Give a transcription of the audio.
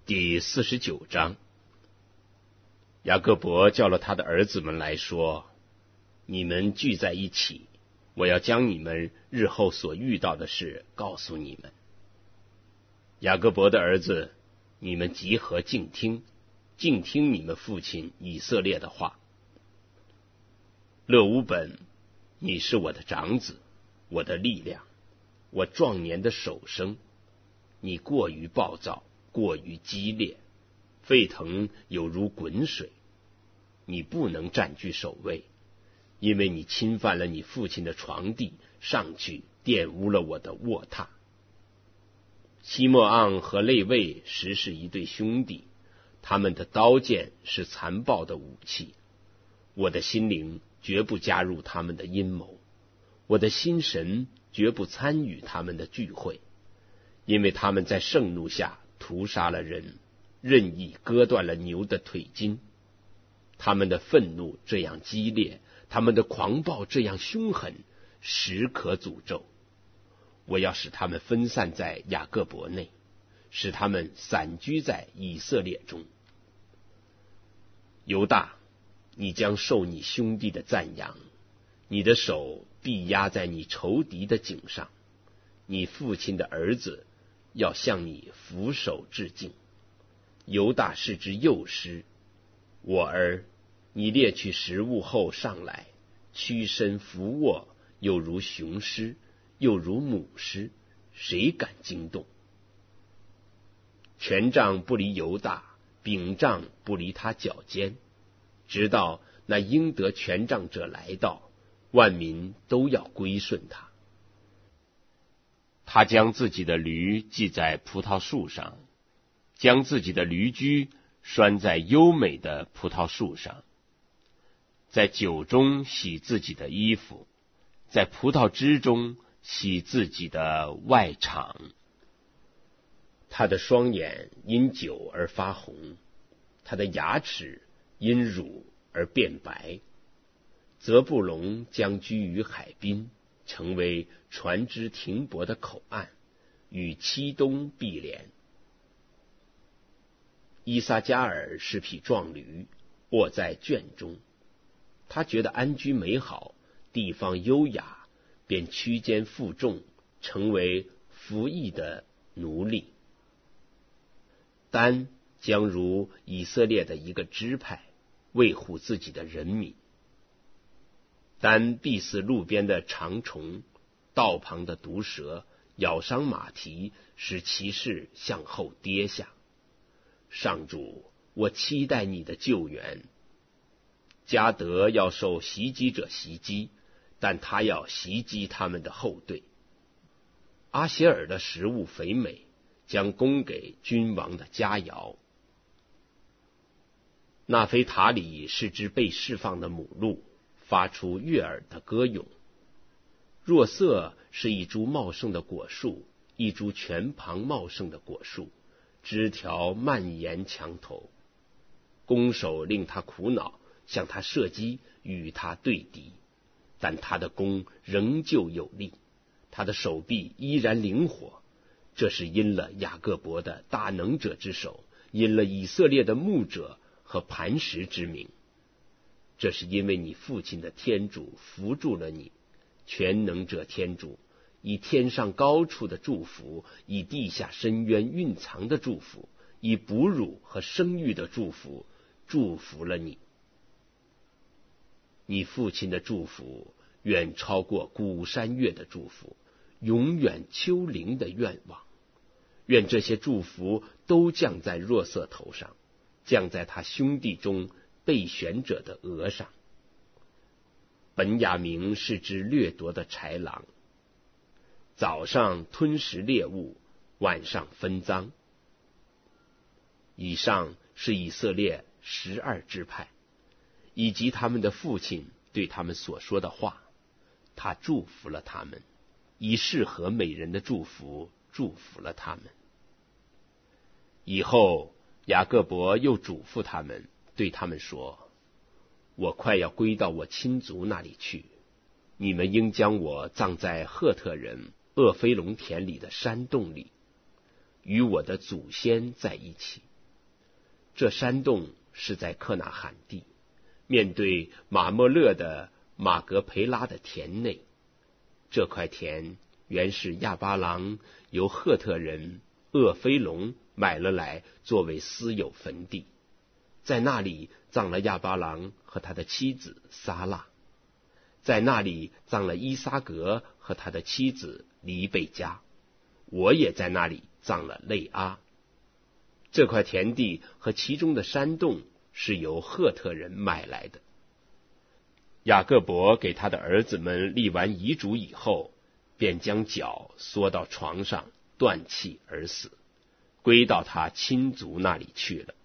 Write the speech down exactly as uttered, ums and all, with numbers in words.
第四十九章，雅各伯叫了他的儿子们来说：你们聚在一起，我要将你们日后所遇到的事告诉你们。雅各伯的儿子，你们集合静听，静听你们父亲以色列的话。勒乌本，你是我的长子，我的力量，我壮年的首生。你过于暴躁，过于激烈，沸腾有如滚水。你不能占据首位，因为你侵犯了你父亲的床地，上去玷污了我的卧榻。西莫盎和肋未实是一对兄弟，他们的刀剑是残暴的武器。我的心灵绝不加入他们的阴谋，我的心神绝不参与他们的聚会，因为他们在盛怒下屠杀了人，任意割断了牛的腿筋。他们的愤怒这样激烈，他们的狂暴这样凶狠，实可诅咒。我要使他们分散在雅各伯内，使他们散居在以色列中。犹大，你将受你兄弟的赞扬，你的手必压在你仇敌的颈上，你父亲的儿子要向你俯首致敬。犹大是只幼狮，我儿，你猎取食物后上来，屈身伏卧，又如雄狮，又如母狮，谁敢惊动？权杖不离犹大，柄杖不离他脚尖，直到那应得权杖者来到，万民都要归顺他。他将自己的驴系在葡萄树上，将自己的驴驹拴在优美的葡萄树上，在酒中洗自己的衣服，在葡萄汁中洗自己的外氅。他的双眼因酒而发红，他的牙齿因乳而变白。泽布隆将居于海滨，成为船只停泊的口岸，与七东毗连。伊撒加尔是匹壮驴，卧在圈中。他觉得安居美好，地方优雅，便屈肩负重，成为服役的奴隶。丹将如以色列的一个支派，维护自己的人民。丹必似路边的长虫，道旁的毒蛇咬伤马蹄，使骑士向后跌下。上主，我期待你的救援。迦得要受袭击者袭击，但他要袭击他们的后队。阿歇尔的食物肥美，将供给君王的佳肴。纳菲塔里是只被释放的母鹿，发出悦耳的歌咏。若瑟是一株茂盛的果树，一株泉旁茂盛的果树，枝条蔓延墙头。弓手令他苦恼，向他射击，与他对敌，但他的弓仍旧有力，他的手臂依然灵活。这是因了雅各伯的大能者之手，因了以色列的牧者和磐石之名。这是因为你父亲的天主扶助了你，全能者天主以天上高处的祝福，以地下深渊蕴藏的祝福，以哺乳和生育的祝福祝福了你。你父亲的祝福远超过古山岳的祝福，永远丘陵的愿望。愿这些祝福都降在若瑟头上，降在他兄弟中被选者的额上。本雅明是只掠夺的豺狼，早上吞食猎物，晚上分赃。以上是以色列十二支派，以及他们的父亲对他们所说的话。他祝福了他们，以适合美人的祝福祝福了他们。以后雅各伯又嘱咐他们，对他们说：我快要归到我亲族那里去，你们应将我葬在赫特人厄菲龙田里的山洞里，与我的祖先在一起。 这山洞是在克纳罕地，面对马莫勒的马格培拉的田内。这块田原是亚巴郎由赫特人厄菲龙买了来作为私有坟地，在那里葬了亚巴郎和他的妻子撒拉，在那里葬了伊撒格和他的妻子黎贝加，我也在那里葬了类阿。这块田地和其中的山洞是由赫特人买来的。雅各伯给他的儿子们立完遗嘱以后，便将脚缩到床上，断气而死，归到他亲族那里去了。